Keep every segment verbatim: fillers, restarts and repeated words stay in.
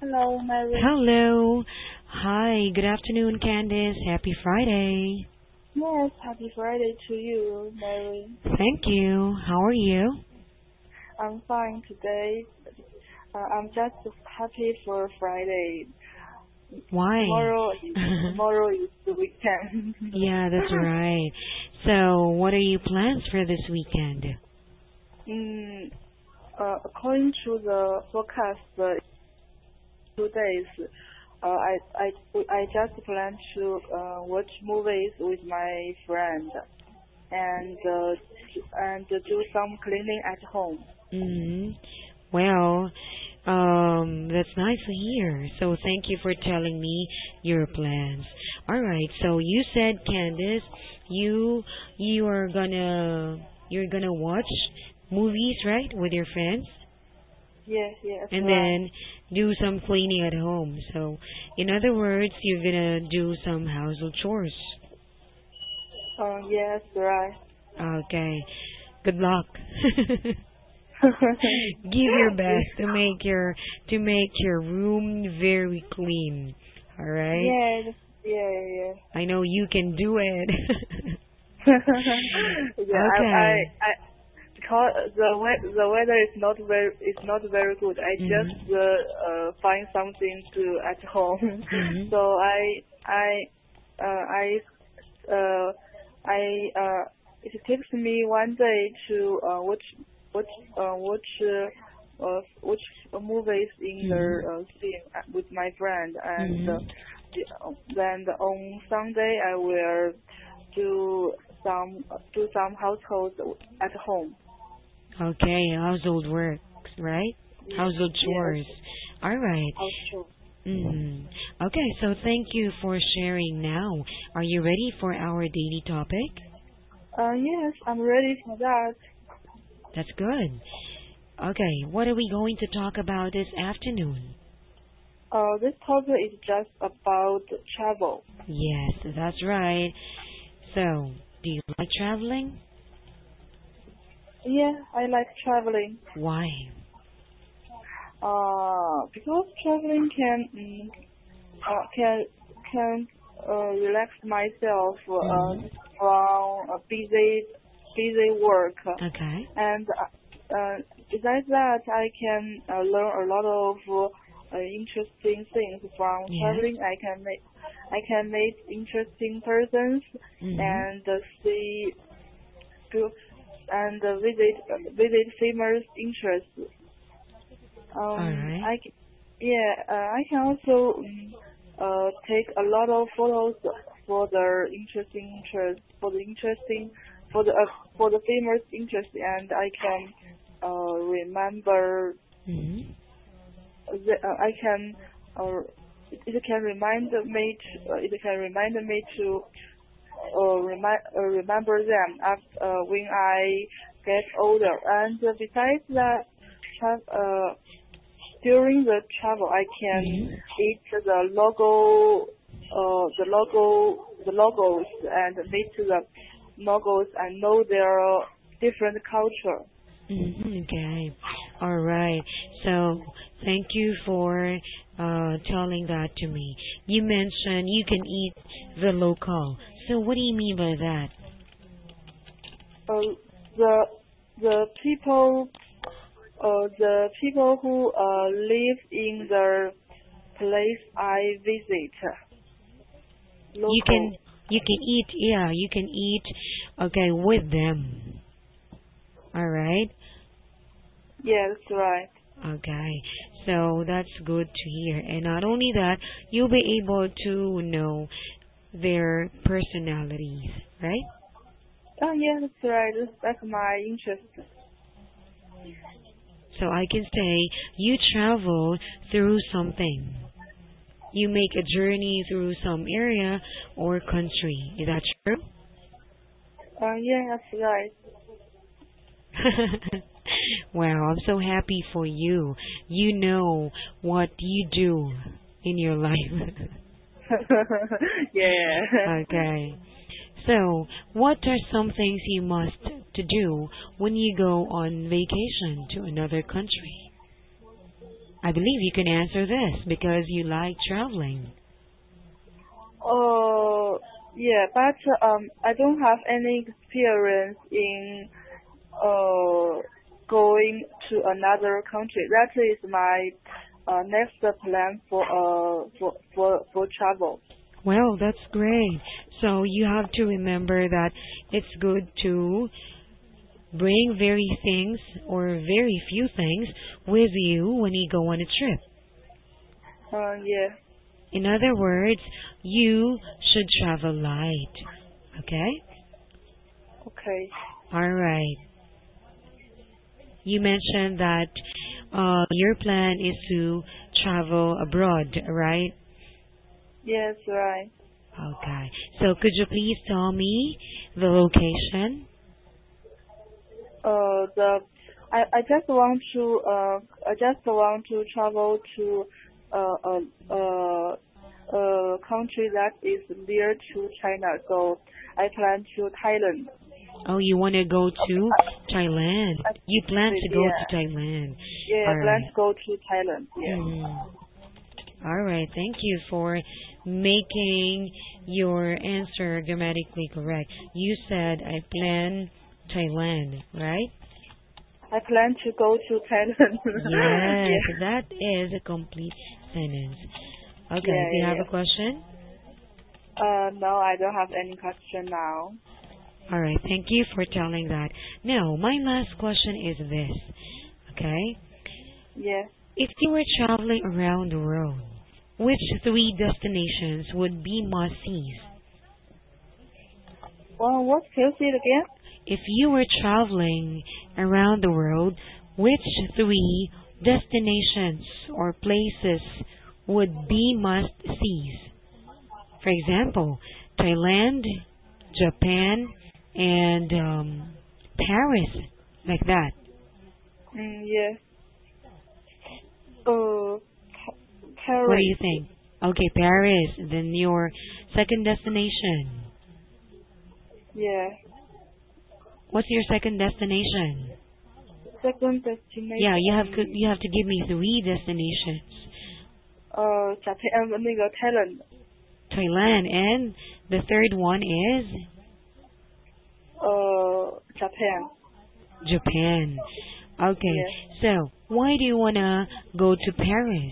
Hello, Mary. Hello. Hi. Good afternoon, Candice. Happy Friday. Yes, happy Friday to you, Mary. Thank you. How are you? I'm fine today. Uh, I'm just happy for Friday. Why? Tomorrow, tomorrow is the weekend. Yeah, that's right. So, what are your plans for this weekend? mm, uh, According to the forecast, uh, two days, uh, I I I just plan to uh, watch movies with my friend and uh, and do some cleaning at home. hmm Well, um, that's nice to hear. So, thank you for telling me your plans. All right. So, you said, Candice, you you are gonna you're gonna watch movies, right, with your friends? Yes, yes, And right. then do some cleaning at home. So, in other words, you're gonna do some household chores. Uh, yes, right. Okay. Good luck. Give your best to make your to make your room very clean. All right. Yes, yeah, yeah. I know you can do it. Yeah, I, I, Okay. I, because the we- the weather is not very, is not very good. I Mhm. just uh, uh find something to at home. Mhm. So I, I, uh, I, uh, I, uh, it takes me one day to uh watch, watch, uh, watch, uh, uh, watch movies in Mhm. the uh, cinema with my friend, and uh, Mhm. the- then on Sunday I will do some do some household at home. Okay, household work, right? Yes, Household yes, chores. All right. household. Mm. Okay, so thank you for sharing now. Are you ready for our daily topic? Uh, yes, I'm ready for that. That's good. Okay, what are we going to talk about this afternoon? Uh, this topic is just about travel. Yes, that's right. So, do you like traveling? Yeah, I like traveling. Why? Uh, because traveling can mm, uh, can can uh, relax myself uh, Mm-hmm. from a busy busy work, Okay. and uh, uh, besides that, I can uh, learn a lot of uh, interesting things from Yes. traveling. I can make I can meet interesting persons Mm-hmm. and uh, see go- and uh, visit uh, visit famous interests. All Um, right. I c- yeah, uh, I can also um, uh, take a lot of photos for the interesting interest, for the interesting, for the uh, for the famous interest, and I can uh, remember. Mm-hmm. The, uh, I can uh, it, it can remind me. To, uh, it can remind me to uh, remind uh, remember them after uh, when I get older. And uh, besides that, tra- uh, during the travel, I can Mm-hmm. eat the logo, uh, the logo, the logos, and meet the logos and know their different culture. Mm-hmm. Okay. All right. So, thank you for uh, telling that to me. You mentioned you can eat the local. So, what do you mean by that? Uh, the the people, uh, the people who uh, live in the place I visit, You can local. you can eat. Yeah, you can eat. Okay, with them. All right. Yes, right. Okay. So that's good to hear. And not only that, you'll be able to know their personalities, right? Oh, yeah, that's right. That's my interest. So I can say you travel through something. You make a journey through some area or country. Is that true? Uh, yeah, that's right. Wow, I'm so happy for you. You know what you do in your life. Yeah. Okay. So, what are some things you must to do when you go on vacation to another country? I believe you can answer this because you like traveling. Uh, yeah, but um, I don't have any experience in uh going to another country. That is my uh, next plan for uh for for for travel. Well, that's great. So you have to remember that it's good to bring very things or very few things with you when you go on a trip. Uh, yeah. In other words, you should travel light. Okay? Okay. All right. You mentioned that uh, your plan is to travel abroad, right? Yes, right. Okay. So could you please tell me the location? Uh, the I I just want to uh I just want to travel to uh a uh, a country that is near to China. So I plan to Thailand. Oh, you want to go to Thailand. I, You plan to go yeah. to Thailand. Yeah, All I plan right. to go to Thailand. Yeah. Mm. All right. Thank you for making your answer grammatically correct. You said I plan Thailand, right? I plan to go to Thailand. Yes, yeah. that is a complete sentence. Okay, Yeah, do you yeah, have yeah. a question? Uh, no, I don't have any question now. All right, thank you for telling that. Now, my last question is this, okay? Yes. If you were traveling around the world, which three destinations would be must-sees? Well, what? Can you say it again? If you were traveling around the world, which three destinations or places would be must-sees? For example, Thailand, Japan, and um, Paris, like that. Mm, yes. Uh, Pa- Paris. What do you think? Okay, Paris. Then your second destination. Yeah. What's your second destination? Second destination. Yeah, you have to, you have to give me three destinations. Uh, Japan, uh, 那个 Thailand. Thailand, and the third one is Uh, Japan. Japan. Okay, Yes. so why do you wanna go to Paris?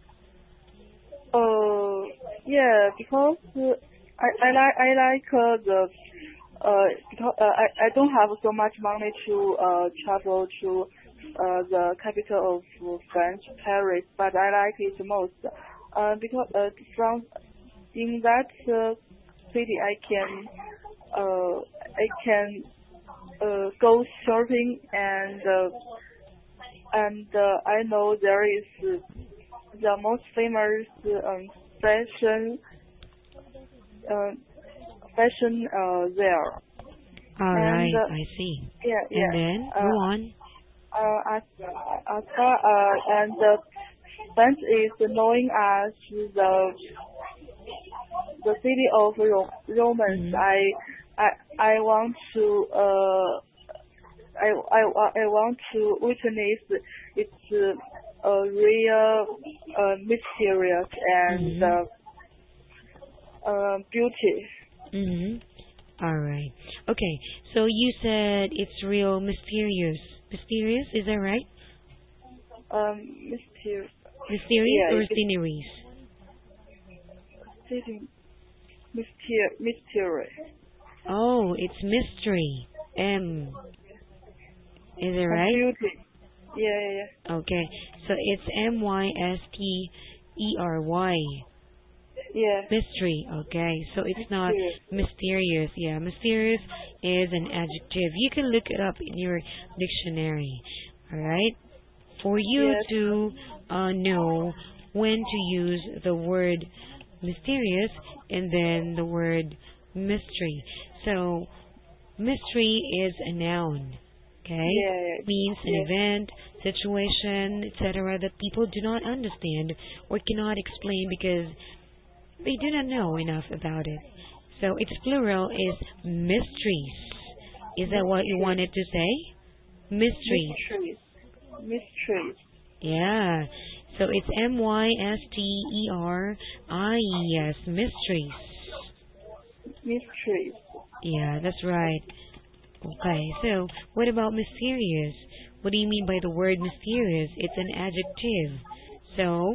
Uh, yeah, because uh, I I like I like uh, the uh because uh, I I don't have so much money to uh travel to uh the capital of France, Paris, but I like it most. Uh, because uh from in that uh, city I can uh I can uh go shopping and uh, and uh, I know there is the most famous um, fashion uh, fashion uh, there. All right, And uh, I see. yeah, And yeah. then Uh, go on. uh, as as far uh, and uh, France is known as the the city of Ro- Romans. Mhm. I I I want to uh I I wa- I want to witness its uh, uh, real uh, mysterious and Mhm. uh, uh, beauty. Mhm. All right. Okay. So you said it's real mysterious. Mysterious, is that right? Um, mysterious. Mysterious Yeah, or it's sceneries? city myster mystery. Oh, it's mystery. M. Is it And right? beauty. Yeah, yeah, yeah. Okay. So it's M Y S T E R Y. Yeah. Mystery. Okay. So it's not Mysterious. mysterious. Yeah, mysterious is an adjective. You can look it up in your dictionary. All right. For you Yes. to uh, know when to use the word mysterious and then the word mystery. So mystery is a noun. Okay, Yeah. means an Yes. event, situation, et cetera that people do not understand or cannot explain because they do not know enough about it. So its plural is mysteries. Is that what you wanted to say? Mysteries. Mysteries. Mysteries. Yeah. So it's M Y S T E R I E S, mysteries. Mysteries. Yeah, that's right. Okay, so what about mysterious? What do you mean by the word mysterious? It's an adjective. So,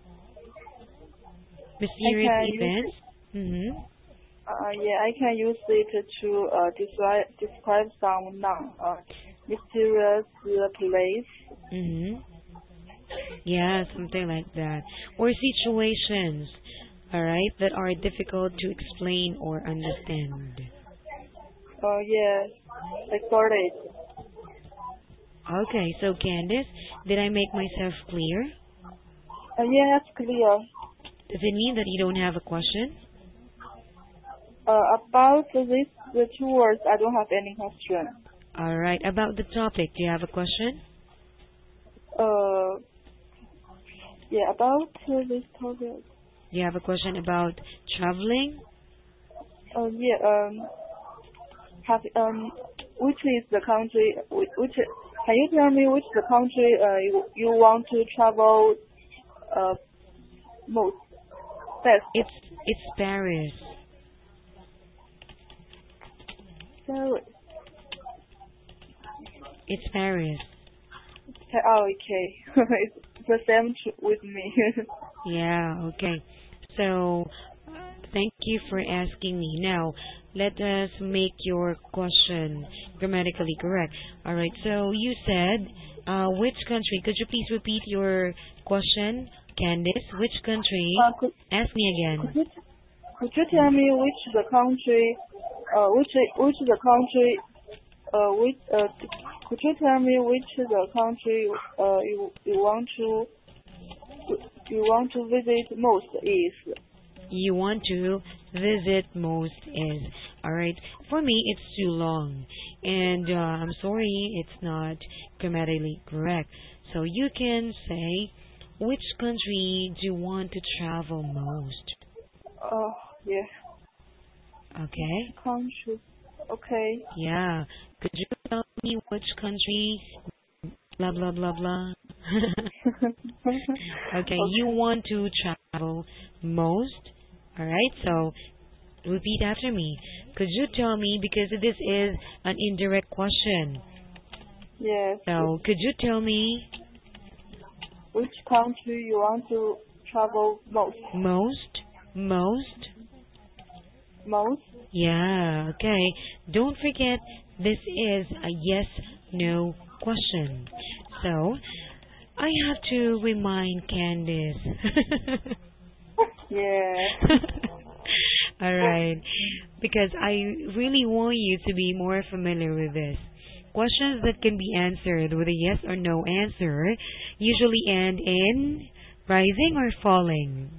mysterious events. Mm-hmm. Uh, yeah, I can use it to uh, describe describe some noun. Uh, mysterious place. Mm-hmm. Yeah, something like that. Or situations, all right, that are difficult to explain or understand. Oh, yes, I got it. Okay, so Candice, did I make myself clear? Uh, yes, clear. Does it mean that you don't have a question? Uh, about this, the two words, I don't have any question. All right, about the topic, do you have a question? Uh, yeah, about uh, this topic. Do you have a question about traveling? Oh, uh, yeah, um, have, um, which is the country, which, which can you tell me which the country uh, you, you want to travel uh, most, best? It's, it's Paris. Paris. It's Paris. Oh, okay. It's the same with me. Yeah, okay. So, thank you for asking me. Now, let us make your question grammatically correct. All right, so you said, uh, which country? Could you please repeat your question, Candice? Which country? uh, could, Ask me again. could, you, could you tell me which the country, uh, which which the country, uh, which uh, could you tell me which the country uh you you want to you want to visit most is? You want to visit most is. All right. For me, it's too long. And uh, I'm sorry, it's not grammatically correct. So you can say, which country do you want to travel most? Oh, yeah. Okay. Country. Okay. Yeah. Could you tell me which country? Blah, blah, blah, blah. okay. Okay. You want to travel most. All right. So repeat after me. Could you tell me, because this is an indirect question. Yes. So could you tell me Which country you want to travel most? most? Most? Most? Yeah, okay. Don't forget, this is a yes, no question. So, I have to remind Candice. Yeah. Alright. Because I really want you to be more familiar with this. Questions that can be answered with a yes or no answer usually end in rising or falling.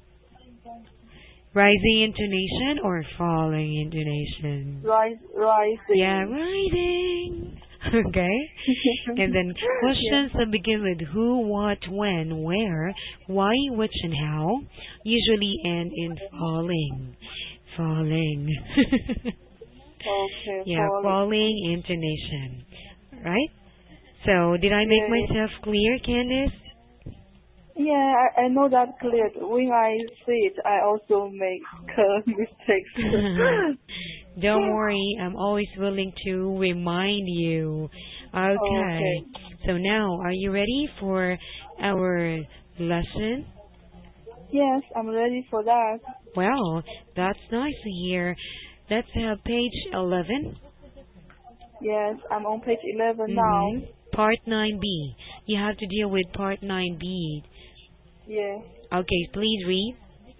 Rising intonation or falling intonation? Rise, rising. Yeah, rising. Okay. And then questions Yeah. that begin with who, what, when, where, why, which, and how usually end in falling. Falling. Okay. Yeah, falling. falling intonation. Right? So, did I make Yeah. myself clear, Candice? Yeah, I, I know that clear. When I see it, I also make uh, mistakes. Don't worry, I'm always willing to remind you. Okay. Okay. So now, are you ready for our lesson? Yes, I'm ready for that. Well, that's nice to hear. Let's have page eleven. Yes, I'm on page eleven Mm-hmm. now. Part nine B. You have to deal with part nine B. Yeah. Okay, please read.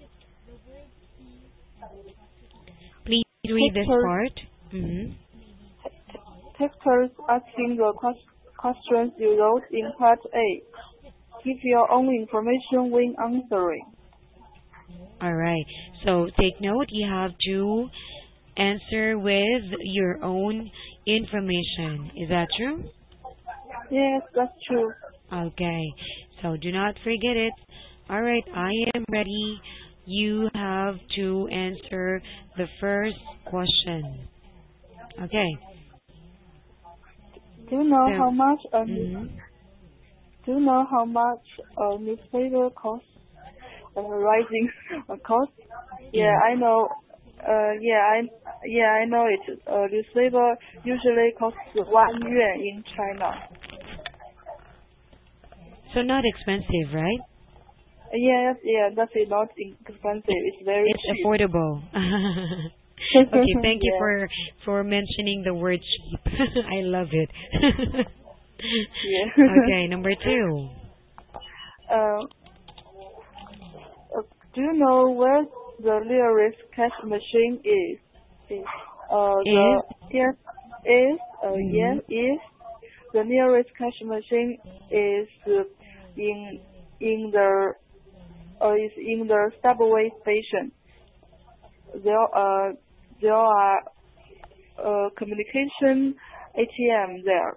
Please read this Texters, part. Mm-hmm. texters asking the ques- questions you wrote in part A. Give your own information when answering. All right. So take note. You have to answer with your own information. Is that true? Yes, that's true. Okay. So do not forget it. All right. I am ready. You have to answer the first question. Okay. Do you know So, how much? Um, mhm. do you know how much a newspaper costs? Uh, rising uh, cost? Yeah, Yeah. I know. Uh, yeah, I yeah I know it. Uh, newspaper usually costs one yuan in China. So not expensive, right? Yes, yeah, that's not expensive. It's very It's cheap. affordable. Okay, thank you Yeah, for for mentioning the word cheap. I love it. yeah. Okay, number two. uh, uh, do you know where the nearest cash machine is? Is uh the Is yes is uh mm-hmm. yes is the nearest cash machine is uh, in in the uh, is in the subway station. There uh there are uh, communication A T M there.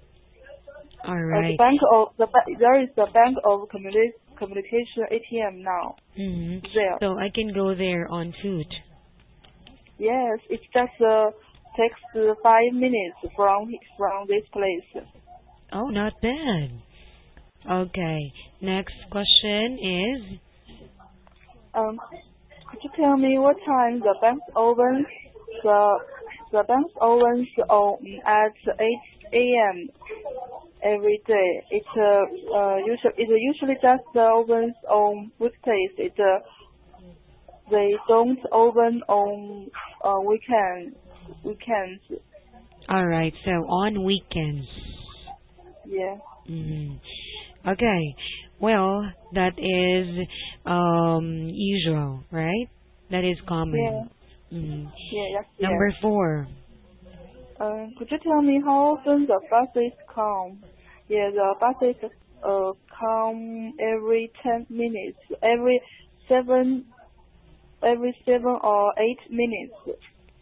All Uh, the right. bank of the ba- there is the bank of communi- communication A T M now Mm-hmm. there. So I can go there on foot. Yes, it just uh, takes uh, five minutes from from this place. Oh, not bad. Okay. Next question is Um, could you tell me what time the bank opens? The the bank opens on at eight a m every day. It uh, uh usually it usually just uh, opens on weekdays. It uh, they don't open on uh, weekend weekends. all right. So on weekends. Yeah. Mm. Okay. Well, that is um usual, right? That is Yeah. common. Mm. Yeah. Yes. Yeah. Number four. Um, could you tell me how often the buses come? Yeah, the buses uh come every ten minutes, every seven, every seven or eight minutes.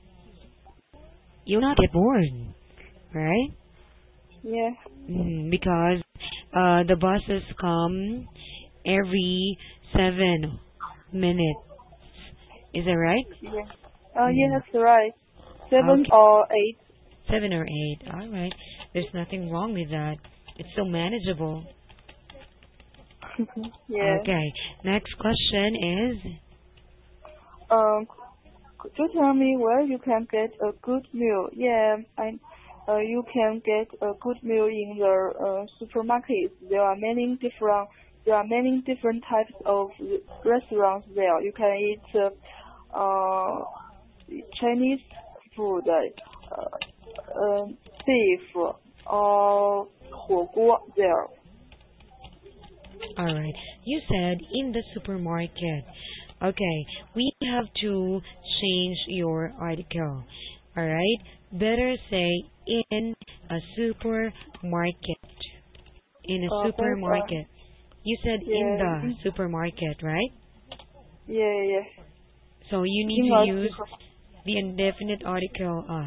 You'll not get bored, right? Yeah, Mm, because uh, the buses come every seven minutes. Is that right? yeah. Uh, yeah, Mm. that's right. Seven Okay, or eight. seven or eight. All right. There's nothing wrong with that. It's so manageable. Yeah. Okay. Next question is Um, could you tell me where you can get a good meal? Yeah, I. Uh, you can get a good meal in the uh, supermarkets. There are many different. There are many different types of restaurants there. You can eat uh, uh, Chinese food, uh, uh, beef, or 火锅 there. all right. You said in the supermarket. Okay. We have to change your article. All right. Better say in a supermarket. In a Uh, first, uh, supermarket. You said in yeah, the supermarket, right? yeah, yeah. So you need In to a use super, the indefinite article uh,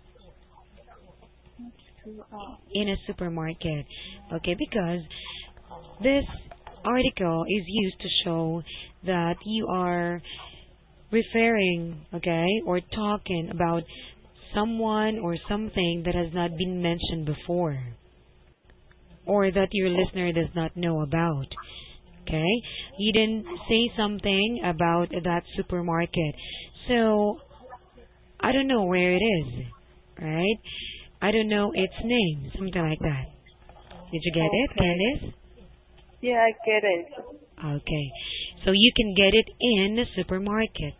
uh, in a supermarket. Okay, because this article is used to show that you are referring, okay, or talking about someone or something that has not been mentioned before or that your listener does not know about. Okay? You didn't say something about that supermarket. So, I don't know where it is, right? I don't know its name, something like that. Did you get it, okay. Candice? Yeah, I get it. Okay. So you can get it in the supermarket.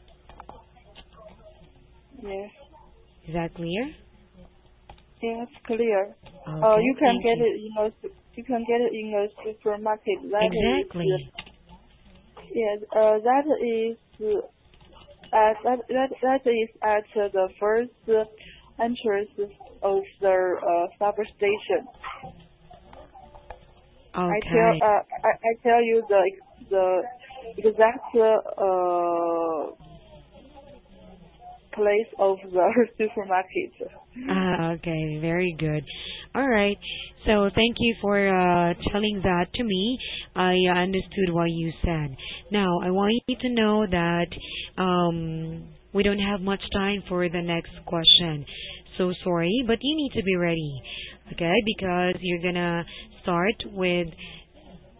Yeah. Is that clear? Yeah, it's clear. Uh, Okay, you can thank get you. it in a su- you can get it in a supermarket. That Exactly. is, yeah, uh, that is at that that that is at the first entrance of the uh, subway station. I tell Okay. uh I, I tell you the the exact uh place of the supermarket. Ah, okay, very good. All right. So thank you for uh, telling that to me. I uh, understood what you said. Now I want you to know that um, we don't have much time for the next question. So sorry, but you need to be ready, okay? Because you're gonna start with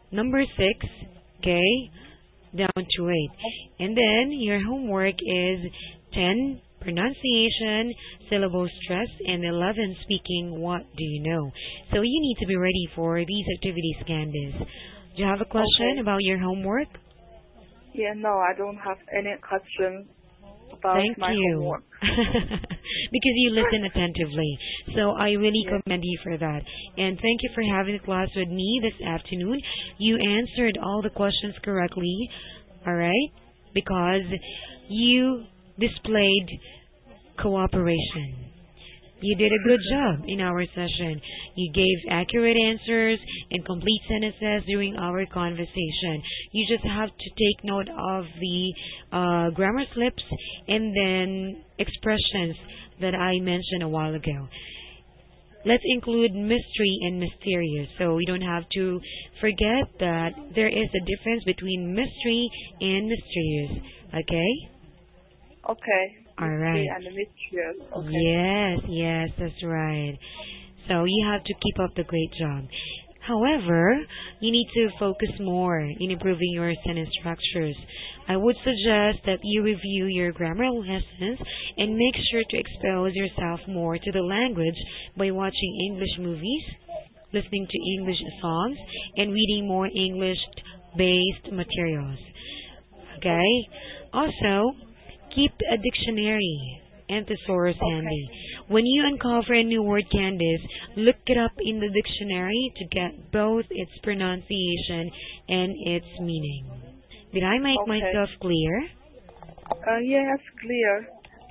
number six, okay, down to eight. And then your homework is ten, pronunciation, syllable stress, and eleven, speaking what do you know. So you need to be ready for these activities, Candice. Do you have a question Okay. about your homework? Yeah, no, I don't have any questions about Thank my you. homework. Because you listen attentively. So I really Yeah. commend you for that. And thank you for having the class with me this afternoon. You answered all the questions correctly, alright? Because you displayed cooperation. You did a good job in our session. You gave accurate answers and complete sentences during our conversation. You just have to take note of the uh, grammar slips and then expressions that I mentioned a while ago. Let's include mystery and mysterious. So we don't have to forget that there is a difference between mystery and mysterious. Okay? Okay. All Mystery right. and mysterious. Okay. Yes, yes, that's right. So you have to keep up the great job. However, you need to focus more in improving your sentence structures. I would suggest that you review your grammar lessons and make sure to expose yourself more to the language by watching English movies, listening to English songs, and reading more English-based materials. Okay? Also, keep a dictionary and thesaurus handy. When you uncover a new word, Candice, look it up in the dictionary to get both its pronunciation and its meaning. Did I make Okay. myself clear? Uh, yes, clear.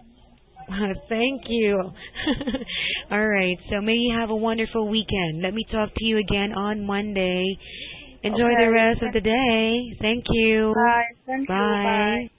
Thank you. All right, so may you have a wonderful weekend. Let me talk to you again on Monday. Enjoy the Okay. rest of the day. Thank you. Bye. Thank you. Bye. Bye.